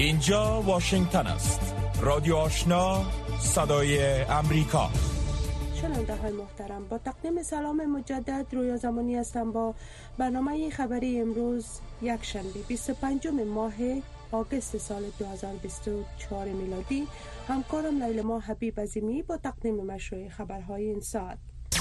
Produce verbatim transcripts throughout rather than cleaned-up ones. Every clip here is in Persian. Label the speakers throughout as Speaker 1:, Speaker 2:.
Speaker 1: اینجا واشنگتن است. رادیو آشنا، صدای امریکا.
Speaker 2: شنونده های محترم، با تقدیم سلام مجدد رویا زمانی هستم با برنامه خبری امروز یک شنبه بیست و پنجم ماه آگوست سال دو هزار و بیست و چهار میلادی. همکارم لیلما حبیب عظیمی با تقدیم مشروع خبرهای این ساعت.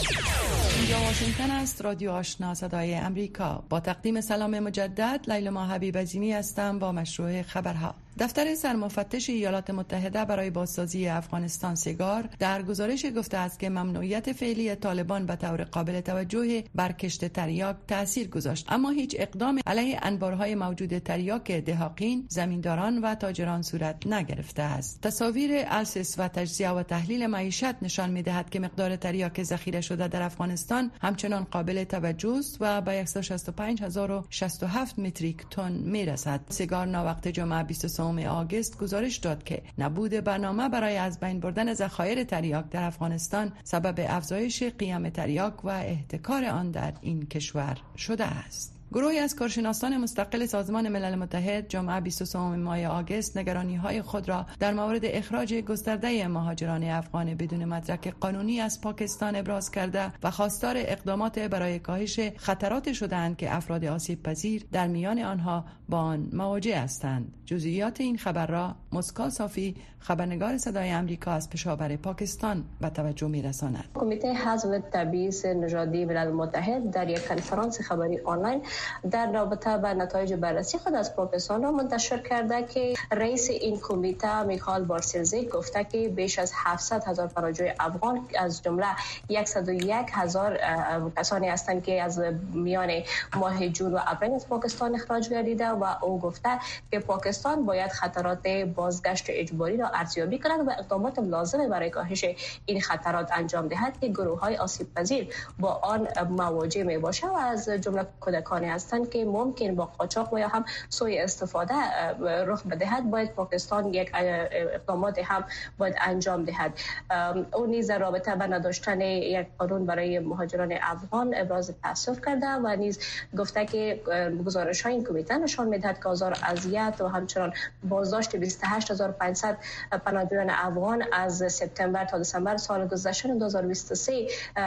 Speaker 3: اینجا واشنگتن است. رادیو آشنا صدای امریکا. با تقدیم سلام مجدد، لیلما حبیب عظیمی هستم با مشروع خبرها. دفتر سرمفتش ایالات متحده برای بازسازی افغانستان سگار در گزارش گفته است که ممنوعیت فعلی طالبان به طور قابل توجه بر کشت تریاک تأثیر گذاشت، اما هیچ اقدام علیه انبارهای موجود تریاک دهاقین، زمینداران و تاجران صورت نگرفته است. تصاویر السیس و تجزیه و تحلیل معیشت نشان می‌دهد که مقدار تریاک ذخیره شده در افغانستان همچنان قابل توجه است و به صد و شصت و پنج هزار و شصت و هفت متریک تن میرسد. سگار ناوقت جمعه بیست و سه آگوست گزارش داد که نبود برنامه برای از بین بردن ذخایر تریاک در افغانستان سبب افزایش قیام تریاک و احتکار آن در این کشور شده است. گروهی از کارشناسان مستقل سازمان ملل متحد جمعه بیست و سه ماه آگوست نگرانی‌های خود را در مورد اخراج گسترده مهاجران افغان بدون مدرک قانونی از پاکستان ابراز کرده و خواستار اقدامات برای کاهش خطرات شده‌اند که افراد آسیب پذیر در میان آنها با آن مواجه هستند. جزئیات این خبر را مسکا صافی، خبرنگار صدای امریکا از پشاور پاکستان به توجه می‌رساند.
Speaker 4: کمیته حزب تبعیض نژادی ملل متحد در یک کنفرانس خبری آنلاین در رابطه با نتایج بررسی خود از پاکستان را منتشر کرده که رئیس این کمیته میخائیل بارسلزی گفته که بیش از هفتصد هزار پناهجوی افغان از جمله صد و یک هزار کسانی هستند که از میان ماه جون و اپریل از پاکستان اخراج گردیده و او گفته که پاکستان باید خطرات بازگشت اجباری را ارزیابی کند و اقدامات لازم برای کاهش این خطرات انجام دهد که گروه‌های آسیب پذیر با آن مواجه می باشند و از جمله کودکان هستند که ممکن با قاچاق و یا هم سوء استفاده رخ بدهد. باید پاکستان یک اقدامات هم باید انجام دهد. او نیز در رابطه با نداشتن یک قانون برای مهاجران افغان ابراز تاسف کرده و نیز گفته که گزارش های این کمیته نشان میدهد که آزار اذیت و همچنان بازداشت بیست و هشت هزار و پانصد پناهجویان افغان از سپتامبر تا دسامبر سال گذشته دو هزار و بیست و سه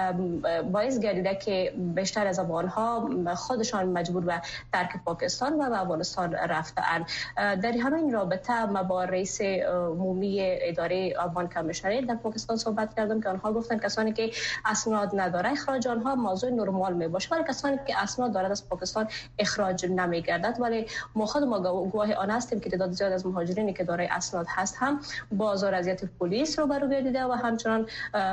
Speaker 4: باعث گردیده که بیشتر از آنها خودشان مجبور به ترک پاکستان و به افغانستان رفته‌اند. در همین رابطه ما با رئیس عمومی اداره افغان کمیشنری در پاکستان صحبت کردم که آنها گفتند کسانی که اسناد ندارند اخراج آنها موضوع نرمال میباشه، ولی کسانی که اسناد دارند از پاکستان اخراج نمیگردد. ولی ما خود ما گواه آن هستیم که تعداد زیاد از مهاجرینی که دارای اسناد هست هم با آزار اذیت پلیس روبرو گردیده و همچنان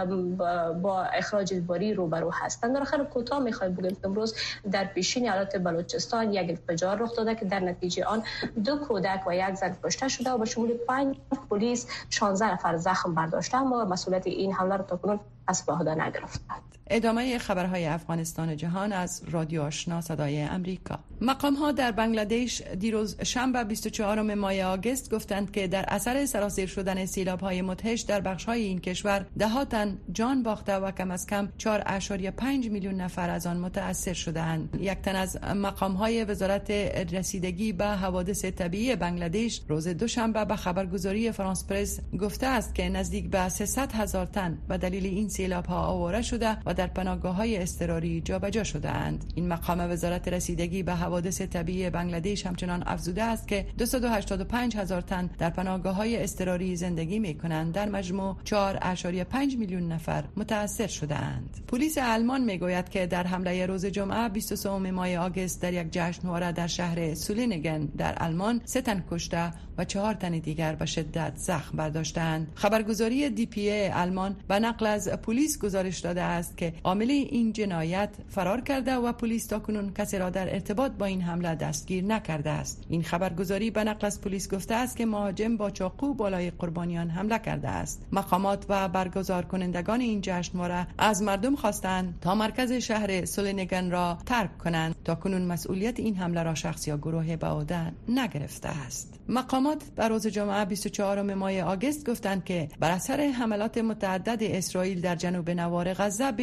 Speaker 4: با اخراج اجباری روبرو هستند. در آخر کوتاه میخوایم بگیم امروز در پیشین ایالت بلوچستان یک انفجار رخ داده که در نتیجه آن دو کودک و یک زن کشته شده و به شمول پنج پلیس شانزده نفر زخم برداشتند و مسئولیت این حمله را تاکنون از به عهده نگرفتند.
Speaker 3: ادامه خبرهای افغانستان و جهان از رادیو آشنا صدای امریکا. مقام‌ها در بنگلادش دیروز شنبه بیست و چهارم ماه آگوست گفتند که در اثر سرازیر شدن سیلاب‌های مدهش در بخش‌های این کشور ده تن جان باخته و کم از کم چهار ممیز پنج میلیون نفر از آن متأثر شده‌اند. یک تن از مقام‌های وزارت رسیدگی به حوادث طبیعی بنگلادش روز دوشنبه به خبرگزاری فرانس پرس گفته است که نزدیک به سیصد هزار تن به دلیل این سیلاب‌ها آواره شده و در پناهگاه‌های اضطراری جابجا شده‌اند. این مقام وزارت رسیدگی به حوادث طبیعی بنگلادش همچنان افزوده است که دویست و هشتاد و پنج هزار تن در پناهگاه‌های اضطراری زندگی می‌کنند. در مجموع چهار ممیز پنج میلیون نفر متأثر شده‌اند. پلیس آلمان میگوید که در حمله روز جمعه بیست و سه ماه آگوست در یک جشنواره در شهر سولینگن در آلمان سه تن کشته و چهار تن دیگر به شدت زخم برداشتند. خبرگزاری دی پی ای آلمان به نقل از پلیس گزارش داده است که عامل این جنایت فرار کرده و پلیس تاکنون کسی را در ارتباط با این حمله دستگیر نکرده است. این خبرگزاری به نقل از پلیس گفته است که مهاجم با چاقو بالای قربانیان حمله کرده است. مقامات و برگزار کنندگان این جشنواره از مردم خواستند تا مرکز شهر سولینگن را ترک کنند. تاکنون مسئولیت این حمله را شخص یا گروه به عهده نگرفته است. مقامات در روز جمعه بیست و چهارم ماه آگوست گفتند که بر اثر حملات متعدد اسرائیل در جنوب نوار غزه بیش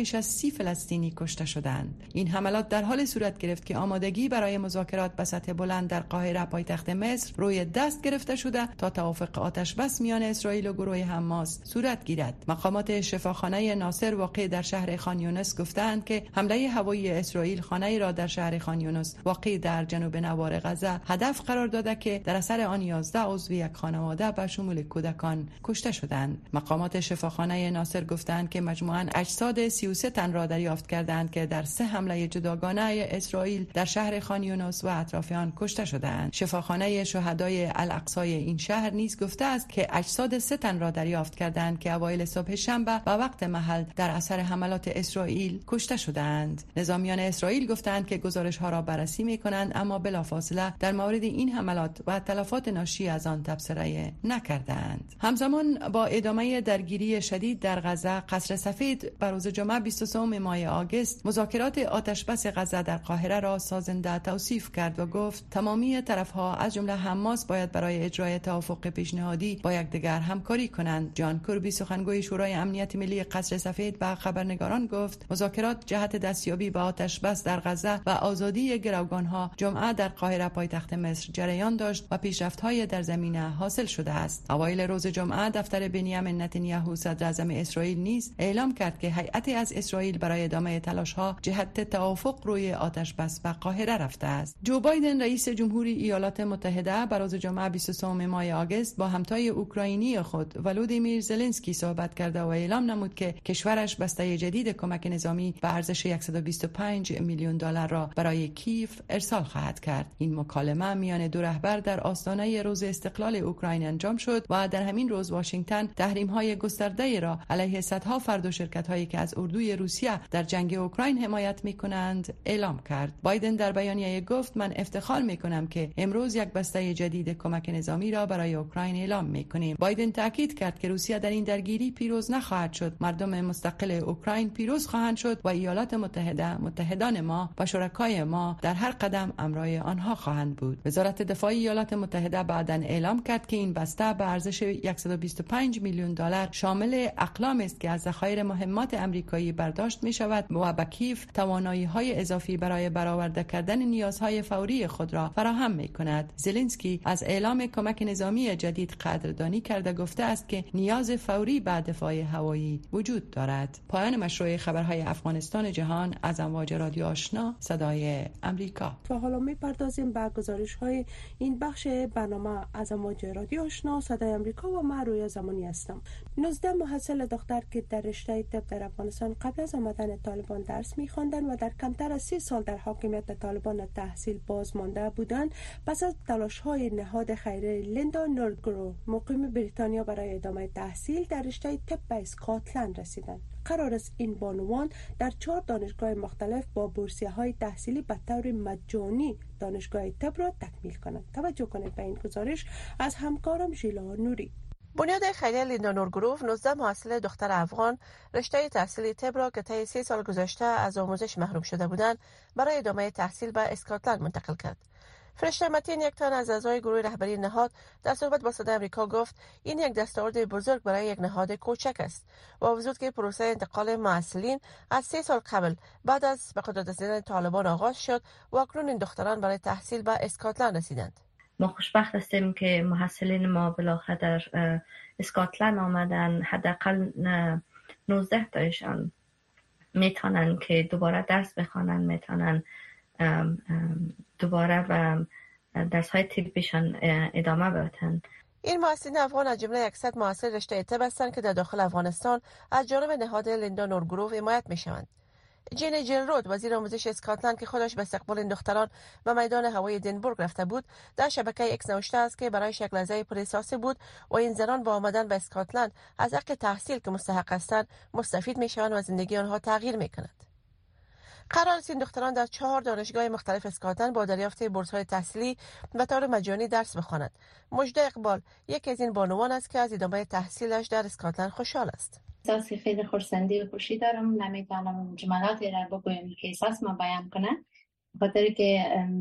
Speaker 3: بیش از سی فلسطینی کشته شدند. این حملات در حال صورت گرفت که آمادگی برای مذاکرات به سطح بلند در قاهره پایتخت مصر روی دست گرفته شده تا توافق آتش بس میان اسرائیل و گروه حماس صورت گیرد. مقامات شفاخانه ناصر واقع در شهر خان یونس گفتند که حمله هوایی اسرائیل خانه‌ای را در شهر خان یونس واقع در جنوب نوار غزه هدف قرار داده که در اثر آن یازده عضو یک خانواده به شمول کودکان کشته شدند. مقامات شفاخانه ناصر گفتند که مجموعاً اجساد سی و سه تن را دریافت کردند که در سه حمله جداگانه اسرائیل در شهر خان یونس و اطراف آن کشته شدند. شفاخانه شهدای الاقصی این شهر نیز گفته است که اجساد سه تن را دریافت کردند که اوایل صبح شنبه به وقت محل در اثر حملات اسرائیل کشته شدند. نظامیان اسرائیل گفتند که گزارش ها را بررسی می کنند، اما بلافاصله در مورد این حملات و تلفات ناشی از آن تبصره نکردند. همزمان با ادامه درگیری شدید در غزه، قصر سفید بر روز جمعه بیست و سه ماه آگوست مذاکرات آتش بس غزه در قاهره را سازنده توصیف کرد و گفت تمامی طرف‌ها از جمله حماس باید برای اجرای توافق پیشنهادی با یکدیگر همکاری کنند. جان کربی سخنگوی شورای امنیت ملی قصر سفید به خبرنگاران گفت مذاکرات جهت دستیابی به آتش بس در غزه و آزادی گروگان‌ها جمعه در قاهره پایتخت مصر جریان داشت و پیشرفت‌های در زمینه حاصل شده است. اوایل روز جمعه دفتر بنیامین نتانیاهو صدر اعظم اسرائیل نیز اعلام کرد که هیئتی از اسرائیل برای ادامه تلاش‌ها جهت توافق روی آتش بس به قاهره رفته است. جو بایدن رئیس جمهوری ایالات متحده بر روز جمعه بیست و سه ماه آگوست با همتای اوکراینی خود ولودیمیر زلنسکی صحبت کرده و اعلام نمود که کشورش بسته جدید کمک نظامی به ارزش صد و بیست و پنج میلیون دلار را برای کیف ارسال خواهد کرد. این مکالمه میان دو رهبر در آستانه روز استقلال اوکراین انجام شد و در همین روز واشنگتن تحریم‌های گسترده را علیه صدها فرد و شرکت‌هایی که از اردوی روسیه در جنگ اوکراین حمایت می‌کنند اعلام کرد. بایدن در بیانیه گفت من افتخار می‌کنم که امروز یک بسته جدید کمک نظامی را برای اوکراین اعلام می‌کنیم. بایدن تاکید کرد که روسیه در این درگیری پیروز نخواهد شد. مردم مستقل اوکراین پیروز خواهند شد و ایالات متحده، متحدان ما و شرکای ما در هر قدم همراه آنها خواهند بود. وزارت دفاع ایالات متحده بعداً اعلام کرد که این بسته به ارزش صد و بیست و پنج میلیون دلار شامل اقلام است که از ذخایر مهمات آمریکایی برداشت می شود و به کیف توانایی‌های اضافی برای برآورده کردن نیازهای فوری خود را فراهم می کند. زلنسکی از اعلام کمک نظامی جدید قدردانی کرده گفته است که نیاز فوری به دفاع هوایی وجود دارد. پایان مشروع خبرهای افغانستان جهان از امواج رادیو آشنا صدای امریکا.
Speaker 2: و حالا می پردازیم به گزارش‌های این بخش برنامه از امواج رادیو آشنا صدای امریکا و من رویا زمانی هستم. نوزده محصل دختر که در رشته طب در افغانستان قبل از آمدن طالبان درس می‌خواندند و در کمتر از سی سال در حاکمیت طالبان تحصیل باز مانده بودند، پس از تلاش‌های نهاد خیریه لیندا نورگرو مقیم بریتانیا برای ادامه تحصیل در رشته طب به اسکاتلند رسیدند. قرار است این بانوان در چهار دانشگاه مختلف با بورسیه‌های تحصیلی به طور مجانی دانشگاه طب را تکمیل کنند. توجه کنید به این گزارش از همکارم ژیلا نوری.
Speaker 5: بنیاد خیریه لیندا نورگرو نوزده محصل دختر افغان رشته تحصیلی طب را که طی سی سال گذشته از آموزش محروم شده بودند برای ادامه تحصیل به اسکاتلند منتقل کرد. فرشته متین، یک تن از اعضای گروه رهبری نهاد، در صحبت با صدای امریکا گفت این یک دستاورد بزرگ برای یک نهاد کوچک است و وجود که پروسه انتقال محصلین از سه سال قبل بعد از به قدرت رسیدن طالبان آغاز شد و اکنون این دختران برای تحصیل به اسکاتلند رسیدند.
Speaker 6: ما خوشبخت هستیم که محصلین ما بالاخره در اسکاتلند آمدن. حداقل نوزده تایشان میتونن که دوباره درس بخوانن، میتونن دوباره و درس های طبیشان ادامه بدن.
Speaker 5: این محصلین افغان از جمله صد محصل رشته طب هستند که در داخل افغانستان از جانب نهاد لیندا نورگرو حمایت میشوند. جین جیلرود، وزیر آموزش اسکاتلند که خودش به استقبال این دختران و میدان هوایی دینبورگ رفته بود، در شبکه ایکس نوشته است که برایش یک لحظه پرحساسی بود و این زنان با آمدن به اسکاتلند از حق تحصیل که مستحق هستند مستفید میشوند و زندگی آنها تغییر میکند. قرار است این دختران در چهار دانشگاه مختلف اسکاتلند با دریافت بورس‌های تحصیلی به طور مجانی درس بخوانند. مجده اقبال یکی از این بانوان است که از ادامه تحصیلش در اسکاتلند خوشحال است.
Speaker 7: احساس خیلی خرسندی و خوشی دارم. نمیتونم جملاتی را بگویم که احساس ما بیان کنم، بخاطر که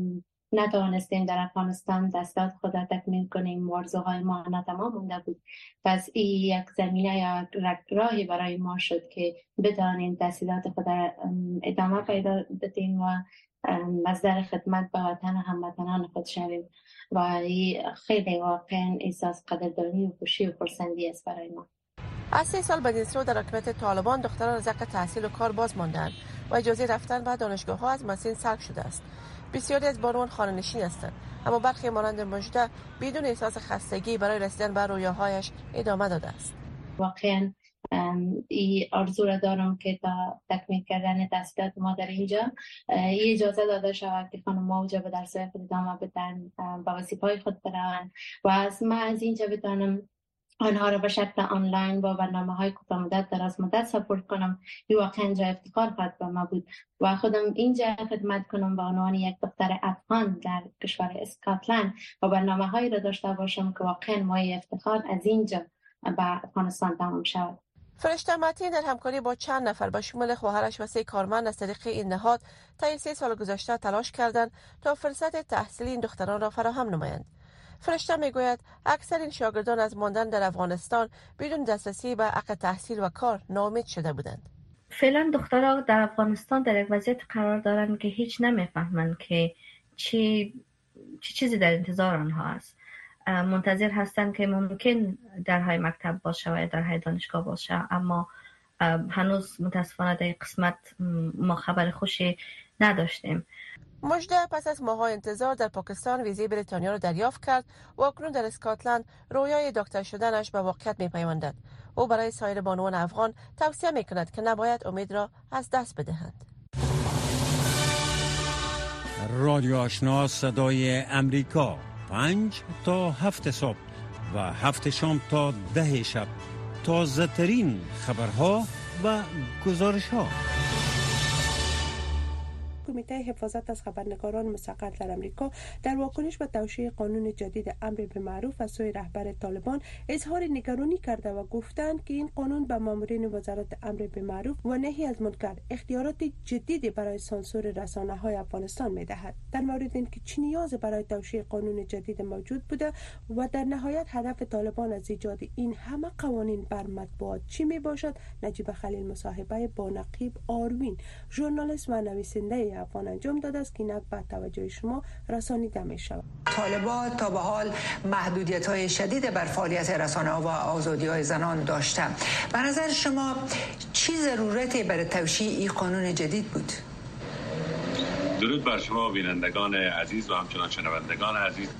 Speaker 7: نتوانستیم در افغانستان دستات خود را تکمیل کنیم، ارزوهای ما ناتمام مونده بود. پس این یک زمینه یا راهی برای ما شد که بتوانیم تحصیلات خود را ادامه پیدا بدیم و مصدر خدمت به وطن هموطنان خود شویم و این خیلی واقعا احساس قدردانی و خوشی و خرسندی است برای ما.
Speaker 5: از سه سال بدینسو در حکومت طالبان دختران از حق تحصیل و کار باز ماندند و اجازه رفتن به دانشگاه ها از مسین سلب شده است. بسیاری از بانوان خانه نشین هستند، اما برخی مانند مجده بدون احساس خستگی برای رسیدن به رویاهایش ادامه داده است.
Speaker 7: واقعا این آرزو را دارم که تا تکمیل کردن تحصیلات ما در اینجا این اجازه داده شود که خانم ها اوجا به درس‌های خود ادامه بدن، با وظیفه‌های خود بروند و از ما از اینجا بتانم آنها را به شکل آنلاین با برنامه‌های کوتاه مدت دراز مدت سپورت کنم. این واقعا جای افتخار خواهد به ما بود و خودم اینجا خدمت کنم به عنوان یک دختر افغان در کشور اسکاتلند و برنامه‌هایی را داشته باشم که واقعا مایه افتخار از اینجا به افغانستان تمام شود.
Speaker 5: فرشته متین در همکاری با چند نفر به شمول خواهرش و سه کارمند از طریق این نهاد طی سه سال گذشته تلاش کردند تا فرصت تحصیلی این دختران را فراهم نمایند. فرشته میگوید اکثر این شاگردان از ماندن در افغانستان بدون دسترسی به حق تحصیل و کار ناامید شده بودند.
Speaker 6: فعلا دخترها در افغانستان در یک وضعیت قرار دارند که هیچ نمیفهمند که چی چی چیزی در انتظار آنها است. منتظر هستند که ممکن درهای مکتب باشه و درهای دانشگاه باشه، اما هنوز متاسفانه در قسمت ما خبر خوشی نداشتیم.
Speaker 5: مجده پس از ماه‌های انتظار در پاکستان ویزای بریتانیا را دریافت کرد و اکنون در اسکاتلند رویای دکتر شدنش به واقعیت می‌پیوندد. او برای سایر بانوان افغان توصیه می‌کند که نباید امید را از دست بدهند.
Speaker 8: رادیو آشنا صدای امریکا، پنج تا هفت صبح و هفت شام تا ده شب، تازه ترین خبرها و گزارش ها.
Speaker 2: کمیته حفاظت از خبرنگاران مستقل در امریکا در واکنش به توشیح قانون جدید امر بالمعروف از سوی رهبر طالبان اظهار نگرانی کرده و گفتند که این قانون به مامورین وزارت امر بالمعروف و نهی از منکر اختیارات جدیدی برای سانسور رسانه‌های افغانستان می‌دهد. در مورد اینکه چه نیازی برای توشیح قانون جدید موجود بوده و در نهایت هدف طالبان از ایجاد این همه قوانین بر مطبوعات چی میباشد، نجیب خلیل مصاحبه با نقیب آروین ژورنالیست و نویسنده افغان انجام داده است که اینک به توجه شما رسانیده می شود.
Speaker 9: طالبان تا به حال محدودیت‌های شدید بر فعالیت رسانه‌ها و آزادی‌های زنان داشته. به نظر شما چی ضرورتی برای توشیح این قانون جدید بود؟
Speaker 10: درود بر شما بینندگان عزیز و همچنان شنوندگان عزیز.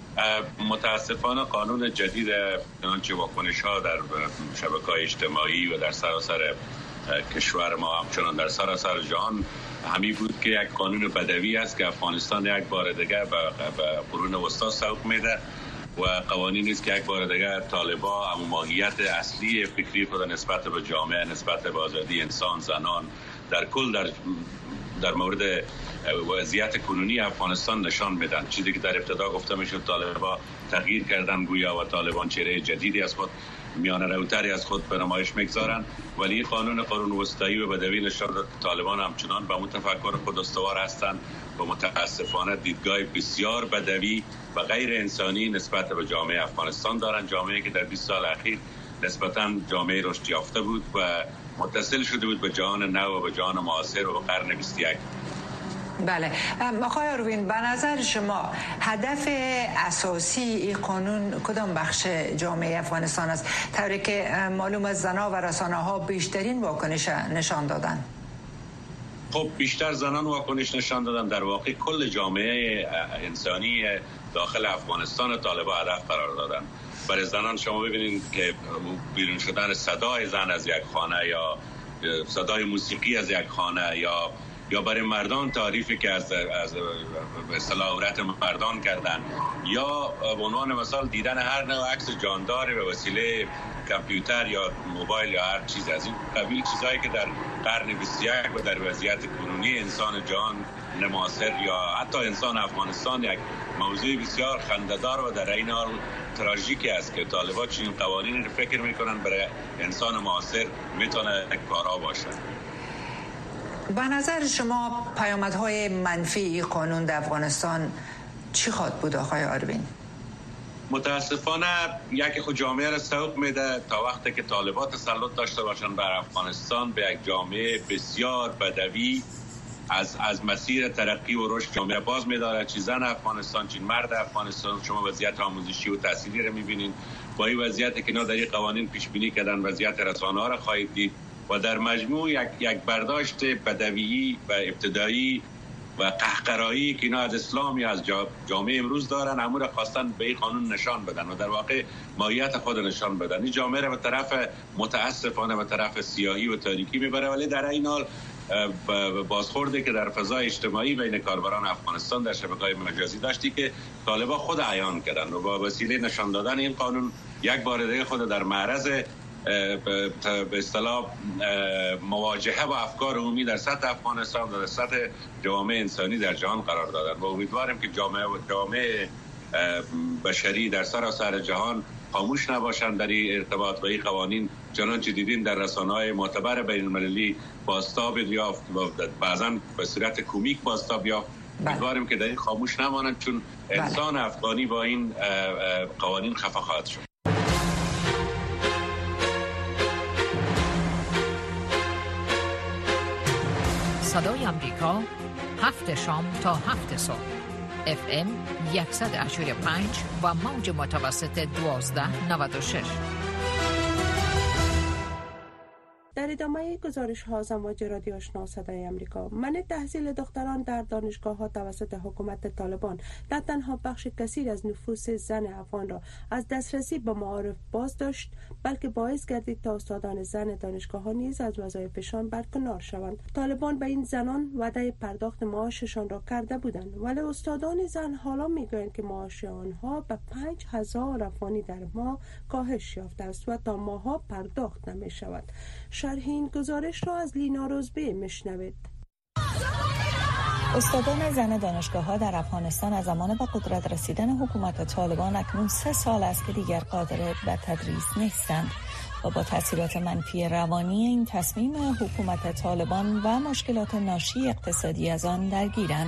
Speaker 10: متاسفانه قانون جدید چنانچه واکنش‌ها در شبکه‌های اجتماعی و در سراسر کشور ما همچنان در سراسر جهان همی بود که یک قانون بدوی است که افغانستان یک بار دیگر به قرون وسطا سوق میده و قوانینی است که یک بار دیگر طالبان اما ماهیت اصلی فکری خود نسبت به جامعه، نسبت به آزادی انسان، زنان در کل در در مورد وضعیت کنونی افغانستان نشان میدن. چیزی که در ابتدا گفته میشد طالبان تغییر کردن گویا و طالبان چهره جدیدی از خود، میانه روتری از خود به نمایش میگذارند، ولی قانون قرون وسطایی و بدوی نشان داد طالبان همچنان به متفکر خود استوار هستند و متاسفانه دیدگاه بسیار بدوی و غیر انسانی نسبت به جامعه افغانستان دارند. جامعه که در بیست سال اخیر نسبتاً جامعه رشد یافته بود و متصل شده بود به جهان نو و به جهان معاصر و قرن بیست و یک.
Speaker 9: بله آقای آروین، به نظر شما هدف اساسی این قانون کدام بخش جامعه افغانستان است؟ طوری که معلوم از زنان و رسانه ها بیشترین واکنش نشان دادن.
Speaker 10: خب بیشتر زنان واکنش نشان دادن. در واقع کل جامعه انسانی داخل افغانستان طالبان هدف قرار دادن. برای زنان شما ببینید که بیرون شدن صدای زن از یک خانه یا صدای موسیقی از یک خانه یا یا برای مردان تعریفی که از از به اصطلاح عورت مردان کردن یا به عنوان مثال دیدن هر نوع عکس جانداری به وسیله کامپیوتر یا موبایل یا هر چیز از این قبیل، چیزایی که در قرن بیست و یک و در وضعیت کنونی انسان جهان معاصر یا حتی انسان افغانستان یک موضوع بسیار خنده‌دار و در این حال تراژیکی است که طالبان چنین قوانینی رو فکر میکنن برای انسان معاصر میتونه کارا باشه.
Speaker 9: به نظر شما پیامدهای منفی این قانون در افغانستان چی خواد بود آقای آروین؟
Speaker 10: متاسفانه یکی خود جامعه را سوق میده تا وقتی که طالبان تسلط داشته باشن بر افغانستان به یک جامعه بسیار بدوی از از مسیر ترقی و رشد جامعه باز می‌داره. چی زن افغانستان، چی مرد افغانستان. شما وضعیت آموزشی و تحصیلی را می‌بینید. با این وضعیتی که اینا در این قوانین پیش بینی کردن وضعیت رسانه‌ها را خواهید دید و در مجموع یک یک برداشت بدوی و ابتدایی و قهقرایی که اینا از اسلام یا از جامعه امروز دارن، همون را خواستن به این قانون نشان بدن و در واقع ماهیت خود نشان بدن. این جامعه را به طرف متاسفانه به طرف سیاهی و تاریکی میبره، ولی در این حال بازخوردی که در فضای اجتماعی بین کاربران افغانستان در شبکه‌های مجازی داشتی که طالبان خود عیان کردن و با وسیله نشان دادن این قانون یک بار دیگه خود در معرض به اصطلاح مواجهه با افکار عمومی در سطح افغانستان و در سطح جامعه انسانی در جهان قرار دادن و امیدواریم که جامعه و جامعه بشری در سراسر جهان خاموش نباشند در این ارتباط و این قوانین، چنانچه دیدین در رسانه‌های معتبر بین المللی بازتاب یافت و بعضاً به صورت کمیک بازتاب یافت. امیدواریم که در این خاموش نمانند، چون انسان افغانی با این قوانین خفه خواهد شد.
Speaker 11: صدای امریکا، هفت شام تا هفت صبح، اف ام صد و هشتاد و پنج و موج متوسط دوازده نود و شش.
Speaker 2: در ادامه گزارش ها از امواج رادیو آشنا صدای امریکا، منع تحصیل دختران در دانشگاه ها توسط حکومت طالبان نه تنها بخش کثیر از نفوس زن افغان را از دسترسی به معارف باز داشت، بلکه باعث گردید تا استادان زن دانشگاه ها نیز از وظایفشان برکنار شوند. طالبان به این زنان وعده پرداخت معاششان را کرده بودند، ولی استادان زن حالا میگویند که معاش آنها به پنج هزار افغانی در ماه کاهش یافته است و تا ماها پرداخت نمی شود. شرح این گزارش را از لینا روزبه میشنوید.
Speaker 12: استادان زن دانشگاه‌ها در افغانستان از زمان به قدرت رسیدن حکومت طالبان اکنون سه سال است که دیگر قادر به تدریس نیستند و با تاثیرات منفی روانی این تصمیم حکومت طالبان و مشکلات ناشی اقتصادی از آن درگیرند.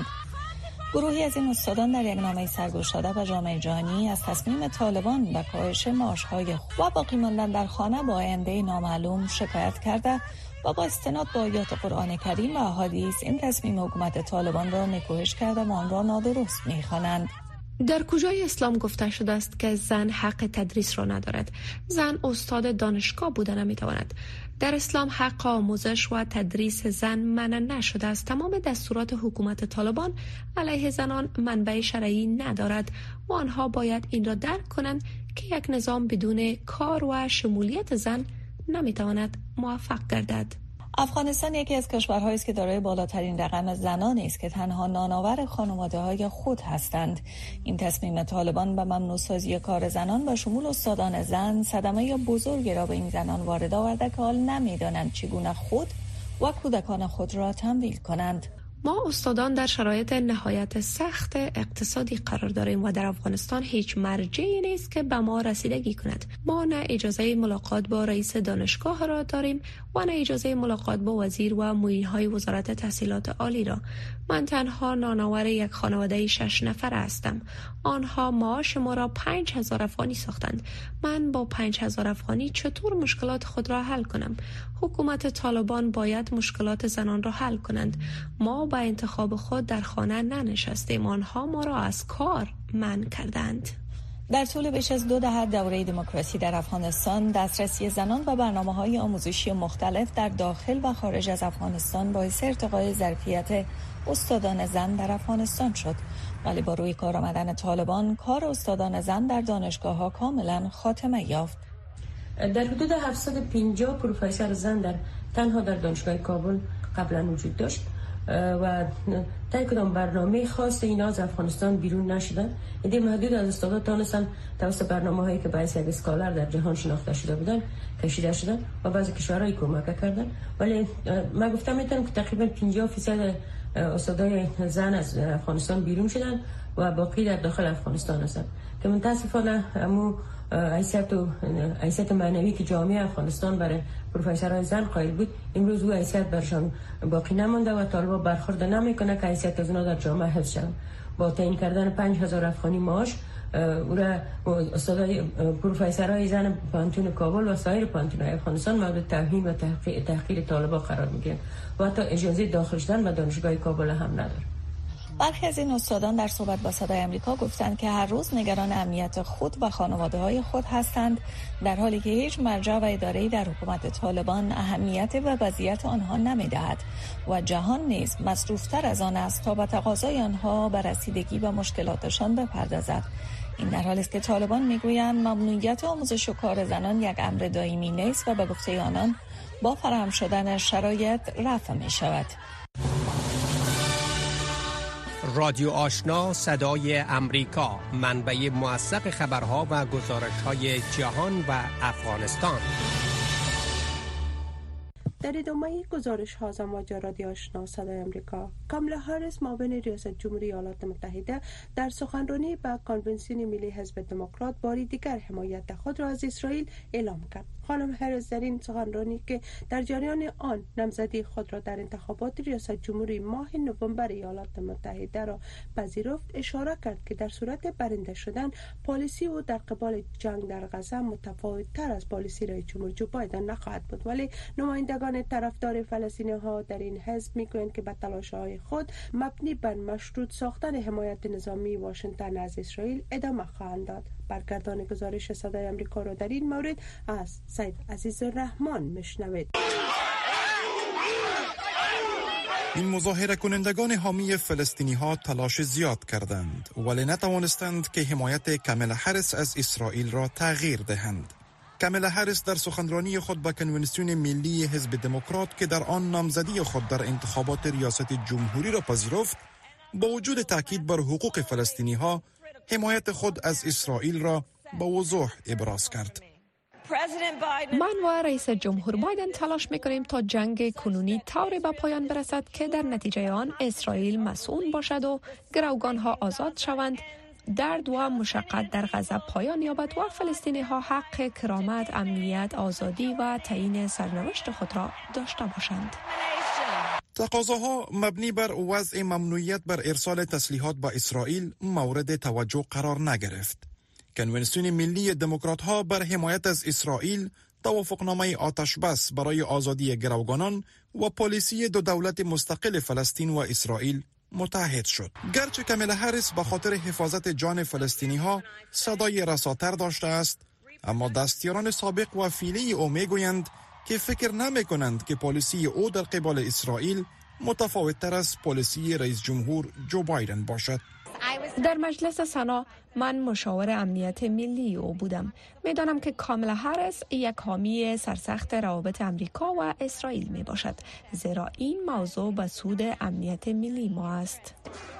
Speaker 12: گروهی از این استادان در یک نامه سرگشاده به جامعه جهانی از تصمیم طالبان به کاهش معاش‌های و باقی ماندن در خانه با آینده نامعلوم شکایت کرده و با استناد به آیات قرآن کریم و احادیث این تصمیم حکومت طالبان را نکوهش کرده و آن را نادرست می‌خوانند.
Speaker 13: در کجای اسلام گفته شده است که زن حق تدریس را ندارد؟ زن استاد دانشگاه بودن نمی‌تواند. در اسلام حق آموزش و تدریس زن منع نشده است. تمام دستورات حکومت طالبان علیه زنان منبع شرعی ندارد و آنها باید این را درک کنند که یک نظام بدون کار و شمولیت زن نمیتواند موفق گردد.
Speaker 12: افغانستان یکی از کشورهایی است که دارای بالاترین رقم زنانی است که تنها نانآور خانواده‌های خود هستند. این تصمیم طالبان به ممنوع‌سازی کار زنان با شمول استادان زن صدمه بزرگی را به این زنان وارد آورده که حال نمی‌دانند چگونه خود و کودکان خود را تمویل کنند.
Speaker 13: ما استادان در شرایط نهایت سخت اقتصادی قرار داریم و در افغانستان هیچ مرجعی نیست که به ما رسیدگی کند. ما نه اجازه ملاقات با رئیس دانشگاه را داریم و نه اجازه ملاقات با وزیر و معین‌های وزارت تحصیلات عالی را. من تنها نانآور یک خانواده شش نفر هستم. آنها معاش ما را پنج هزار افغانی ساختند. من با پنج هزار افغانی چطور مشکلات خود را حل کنم؟ حکومت طالبان باید مشکلات زنان را حل کنند. ما با انتخاب خود در خانه ننشستیم، آنها ما را از کار منع کردند.
Speaker 12: در طول بیش از دو دهه دوره دموکراسی در افغانستان، دسترسی زنان و برنامه‌های آموزشی مختلف در داخل و خارج از افغانستان باعث ارتقای ظرفیت استادان زن در افغانستان شد، ولی با روی کار آمدن طالبان کار استادان زن در دانشگاه‌ها کاملا خاتمه یافت.
Speaker 14: در حدود هفتصد و پنجاه پروفسور زن در تنها در دانشگاه کابل قبلا وجود داشت و در کدام برنامه خاص اینا از افغانستان بیرون نشدن. ایده محدود از استادان تانستن توسط برنامه‌هایی که باعث یک اسکالر در جهان شناخته شده بودن کشیده شدن و بعضی کشورهای کمک کردن، ولی من گفتم میتونم که تقریبا پنجاه درصد استادای زن از افغانستان بیرون شدن و باقی در داخل افغانستان هستن که متاسفانه همو حیثیت و حیثیت معنوی که جامعه افغانستان برای پروفسورهای زن قائل بود، امروز او حیثیت برشان باقی نمانده و طالبان برخورد نمیکنه که حیثیت از اونا در جامعه حفظ شود. با تعیین کردن پنج هزار افغانی معاش، او را استادای پروفسورهای زن پانتون کابل و سایر پانتون‌های افغانستان مورد توهین و تحقیر, تحقیر طالبان قرار میگیرند و حتی اجازه داخل شدن به دانشگاه کابل هم نداره.
Speaker 12: برخی از این استادان در صحبت با صدای آمریکا گفتند که هر روز نگران امنیت خود و خانواده‌های خود هستند، در حالی که هیچ مرجع و اداره‌ای در حکومت طالبان اهمیت و وضعیت آنها نمی‌دهد و جهان نیز مصروف‌تر از آن است تا به تقاضای آنها به رسیدگی به مشکلاتشان بپردازد. این در حالی است که طالبان میگویند ممنوعیت آموزش و کار زنان یک امر دائمی نیست و به گفته آنان با فراهم شدن شرایط رفع می‌شود.
Speaker 15: رادیو آشنا صدای امریکا، منبع موثق خبرها و گزارش‌های جهان و افغانستان.
Speaker 2: در ادامه گزارش ها از امواج رادیو آشنا صدای امریکا، کاملا هاریس معاون ریاست جمهوری ایالات متحده در سخنرانی به کنونسیون ملی حزب دموکرات باری دیگر حمایت خود را از اسرائیل اعلام کرد. خانم هاریس در این سخنرانی که در جریان آن نامزدی خود را در انتخابات ریاست جمهوری ماه نوامبر ایالات متحده را پذیرفت، اشاره کرد که در صورت برنده شدن پالیسی او در قبال جنگ در غزه متفاوت تر از پالیسی رئیس جمهور جو بایدن نخواهد بود. ولی نمایندگان طرفدار فلسطینی ها در این حزب میگویند که به تلاش‌های خود مبنی بر مشروط ساختن حمایت نظامی واشنگتن از اسرائیل ادامه خواهند داد. برگردان گزارش صدای آمریکا را در این مورد از سید عزیز الرحمن میشنوید.
Speaker 16: این مظاهره کنندگان حامی فلسطینی ها تلاش زیاد کردند ولی نتوانستند که حمایت کاملا هاریس از اسرائیل را تغییر دهند. کاملا هاریس در سخنرانی خود به کنونسیون ملی حزب دموکرات که در آن نامزدی خود در انتخابات ریاست جمهوری را پذیرفت، با وجود تاکید بر حقوق فلسطینی ها، حمایت خود از اسرائیل را با وضوح ابراز کرد.
Speaker 13: من و رئیس جمهور بایدن تلاش میکنیم تا جنگ کنونی طوری به پایان برسد که در نتیجه آن اسرائیل مسئول باشد و گروگانها آزاد شوند، درد و مشقت در غزه پایان یابد و فلسطینی ها حق کرامت، امنیت، آزادی و تعیین سرنوشت خود را داشته باشند.
Speaker 16: تقاضاها مبنی بر وضع ممنوعیت بر ارسال تسلیحات به اسرائیل مورد توجه قرار نگرفت. کنونسیون ملی دموکرات ها بر حمایت از اسرائیل توافقنامه آتش بس برای آزادی گروگانان و پالیسی دو دولت مستقل فلسطین و اسرائیل متحد شد. گرچه کاملا هاریس به خاطر حفاظت جان فلسطینی ها صدای رساتر داشته است، اما دستیاران سابق و فعلی او میگویند که فکر نمی کنند که پالیسی او در قبال اسرائیل متفاوت تر از پالیسی رئیس جمهور جو بایدن باشد.
Speaker 13: در مجلس سنا من مشاور امنیت ملی او بودم. میدانم که کاملا هاریس یک حامی سرسخت روابط امریکا و اسرائیل می باشد، زیرا این موضوع به سود امنیت ملی ما است.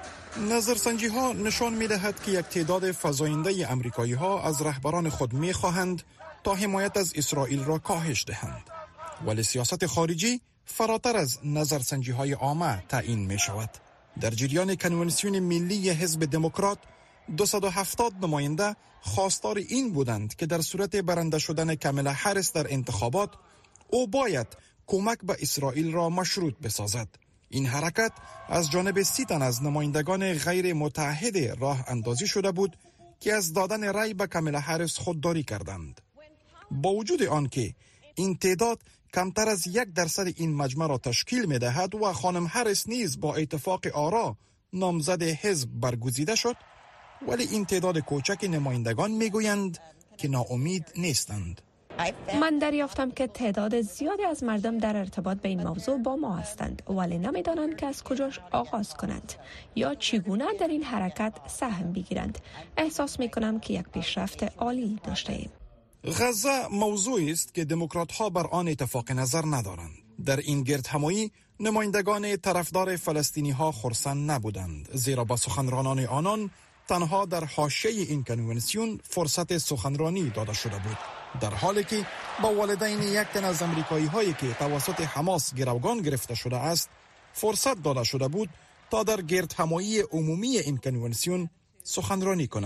Speaker 16: نظرسنجی ها نشان می دهد که یک تعداد فزاینده امریکایی ها از رهبران خود می خواهند تا حمایت از اسرائیل را کاهش دهند، ولی سیاست خارجی فراتر از نظرسنجی های عامه تعیین می شود. در جریان کنونسیون ملی حزب دموکرات دویست و هفتاد نماینده خواستار این بودند که در صورت برنده شدن کاملا هاریس در انتخابات او باید کمک به اسرائیل را مشروط بسازد. این حرکت از جانب سی تن از نمایندگان غیر متحد راه اندازی شده بود که از دادن رأی به کاملا هاریس خودداری کردند. با وجود آنکه این تعداد کمتر از یک درصد این مجمع را تشکیل می دهد و خانم هاریس نیز با اتفاق آرا نامزد حزب برگزیده شد، ولی این تعداد کوچک نمایندگان می گویند که ناامید نیستند.
Speaker 13: من دریافتم که تعداد زیادی از مردم در ارتباط به این موضوع با ما هستند، ولی نمیدانند که از کجاش آغاز کنند یا چگونه در این حرکت سهم بگیرند. احساس می کنم که یک پیشرفت عالی داشته ایم.
Speaker 16: غزه موضوعی است که دموکرات ها بر آن اتفاق نظر ندارند. در این گردهمایی نمایندگان طرفدار فلسطینی ها خرسند نبودند، زیرا با سخنرانان آنان تنها در حاشیه این کنونسیون فرصت سخنرانی داده شده بود، در حالی که با والدین یک تن از امریکایی هایی که توسط حماس گروگان گرفته شده است فرصت داده شده بود تا در گردهمایی عمومی این کنونسیون سخنرانی کنند.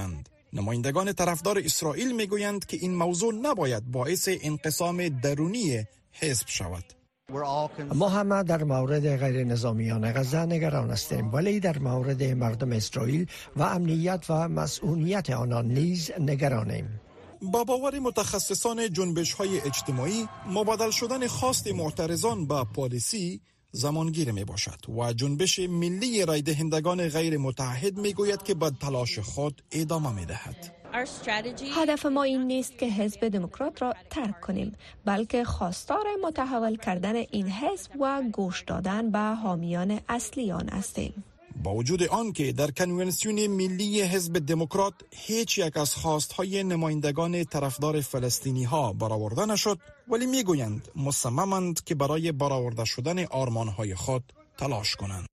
Speaker 16: نمایندگان طرفدار اسرائیل میگویند که این موضوع نباید باعث انقسام درونی حزب شود.
Speaker 17: ما همه در مورد غیر نظامیان غزه نگران هستیم، ولی در مورد مردم اسرائیل و امنیت و مسئولیت آنان نیز نگرانیم.
Speaker 16: با باور متخصصان جنبش‌های اجتماعی، مبادل شدن خواست معترضان به پالیسی زمانگیر می باشد و جنبش ملی رای دهندگان غیر متحد می گوید که به تلاش خود ادامه می دهد.
Speaker 13: هدف ما این نیست که حزب دموکرات را ترک کنیم، بلکه خواستار متحول کردن این حزب و گوش دادن به حامیان اصلی آن هستیم.
Speaker 16: با وجود آن که در کنونسیون ملی حزب دموکرات هیچ یک از خواستهای نمایندگان طرفدار فلسطینی ها برآورده نشد، ولی می گویند مصممند که برای برآورده شدن آرمانهای خود تلاش کنند.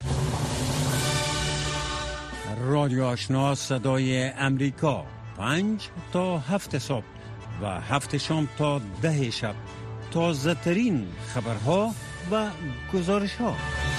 Speaker 8: رادیو آشنا صدای امریکا، پنج تا هفت صبح و هفت شام تا ده شب، تازه ترین خبرها و گزارش ها.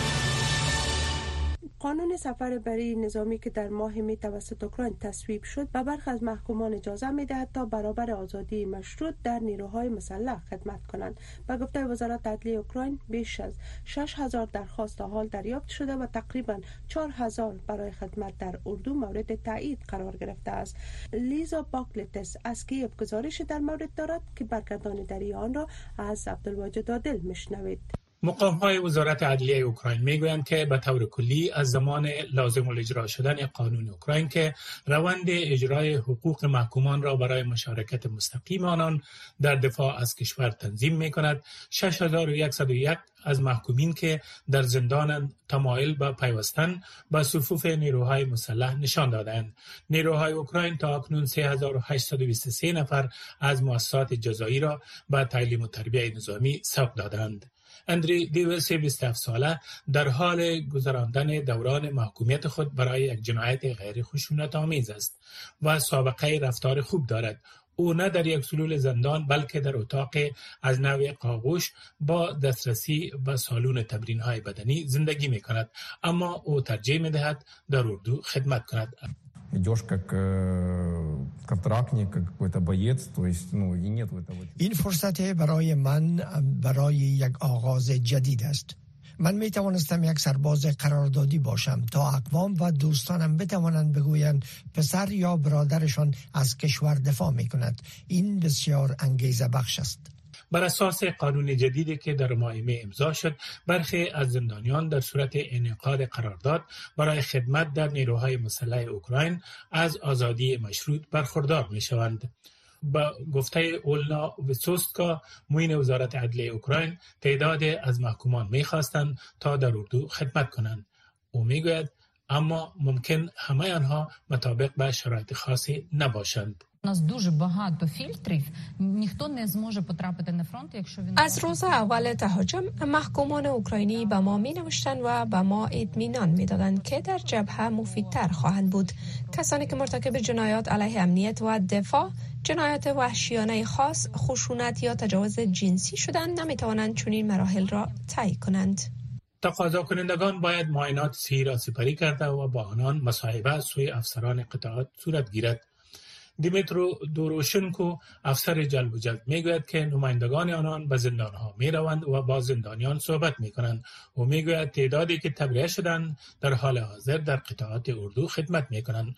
Speaker 2: قانون سفر برای نظامی که در ماه می توسط اوکراین تصویب شد به برخی از محکومان اجازه می دهد تا برابر آزادی مشروط در نیروهای مسلح خدمت کنند. به گفته وزارت عدلیه اوکراین، بیش از شش هزار درخواست تا حال دریافت شده و تقریبا چهار هزار برای خدمت در اردو مورد تایید قرار گرفته است. لیزا باکلتس از کیف گزارش در مورد دارد که برگرداندگی آن را از عبدالواجد عادل میشنوید.
Speaker 18: مقام‌های وزارت عدلیه اوکراین میگویند که به طور کلی از زمان لازم الاجرا شدن قانون اوکراین که روند اجرای حقوق محکومان را برای مشارکت مستقیم آنان در دفاع از کشور تنظیم می‌کند، شش هزار و صد و یک از محکومین که در زندانند تمایل به پیوستن به صفوف نیروهای مسلح نشان دادند. نیروهای اوکراین تا اکنون سه هزار و هشتصد و بیست و سه نفر از مؤسسات جزایی را به تعلیم و تربیت نظامی سوق دادند. اندری دیویس بیست و هفت ساله در حال گذراندن دوران محکومیت خود برای یک جنایت غیر خشونت آمیز است و سابقه رفتار خوب دارد. او نه در یک سلول زندان بلکه در اتاق از نوع قاقوش با دسترسی به سالون تمرین های بدنی زندگی می کند، اما او ترجیح می دهد در اردو خدمت کند.
Speaker 17: این فرصت برای من برای یک آغاز جدید است. من می توانستم یک سرباز قراردادی باشم تا اقوام و دوستانم بتوانند بگویند پسر یا برادرشان از کشور دفاع می کند. این بسیار انگیزه بخش است.
Speaker 18: بر اساس قانون جدیدی که در ماه می امضا شد، برخی از زندانیان در صورت انعقاد قرارداد برای خدمت در نیروهای مسلح اوکراین از آزادی مشروط برخوردار می شوند. با گفته اولنا ویسوستکا، معین وزارت عدلیه اوکراین، تعداد از محکومان می خواستند تا در اردو خدمت کنند. او می گوید اما ممکن همه آنها مطابق به شرایط خاصی نباشند.
Speaker 13: از روز اول تهاجم محکومان اوکراینی به ما می نوشتند و به ما اطمینان می دادند که در جبهه مفیدتر خواهند بود. کسانی که مرتکب جنایات علیه امنیت و دفاع، جنایات وحشیانه خاص، خشونت یا تجاوز جنسی شدند نمی توانند چنین مراحل را طی کنند.
Speaker 18: تقاضا کنندگان باید معاینات صحی را سپری کرده و با آنان مصاحبه سوی افسران قطاعات صورت گیرد. دیمیترو دوروشنکو، افسر جلب و جذب، میگوید که نمایندگان آنان به زندانها می روند و با زندانیان صحبت می کنند و میگوید تعدادی که تبرئه شدند در حال حاضر در قطاعات اردو خدمت می کنند.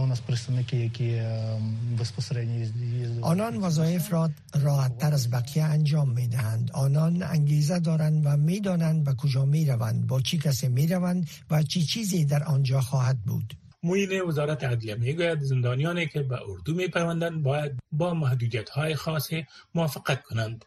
Speaker 17: آنان وظایف را راحت تر از بقیه انجام می دهند. آنان انگیزه دارند و می دانند به کجا می روند، با چی کسی می روند و چی چیزی در آنجا خواهد بود.
Speaker 18: معین وزارت عدلیه میگوید زندانیانی که به اردو میپیوندند باید با محدودیت‌های خاصی موافقت کنند.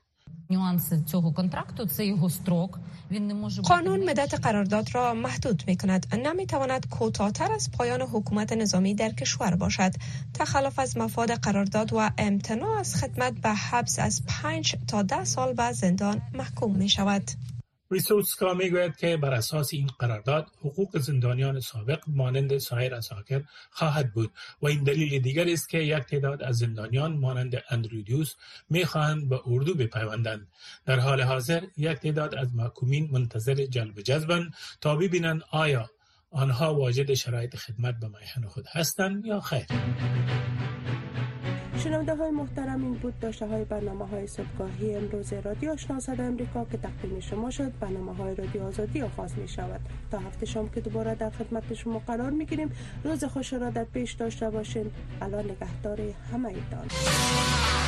Speaker 13: قانون مدت قرارداد را محدود می کند. نمی تواند کوتاه‌تر از پایان حکومت نظامی در کشور باشد. تخلف از مفاد قرارداد و امتناع از خدمت به حبس از پنج تا ده سال به زندان محکوم می شود.
Speaker 18: ویسوتسکا میگوید که بر اساس این قرارداد حقوق زندانیان سابق مانند سایر اساکر خواهد بود و این دلیل دیگر است که یک تعداد از زندانیان مانند اندرودیوس میخواهند به اردو بپیوندند. در حال حاضر یک تعداد از محکومین منتظر جلب و جذبند تا ببینند آیا آنها واجد شرایط خدمت به میهن خود هستند یا خیر.
Speaker 2: شنونده های محترم، این بود داشته های برنامه های صبحگاهی امروز رادیو آشنا صدای امریکا که تقدیم شما شد. برنامه های رادیو آزادی آغاز می شود. تا هفته شام که دوباره در خدمت شما قرار می گیریم. روز خوش را در پیش داشته باشین. الان نگهدار همه ایتان.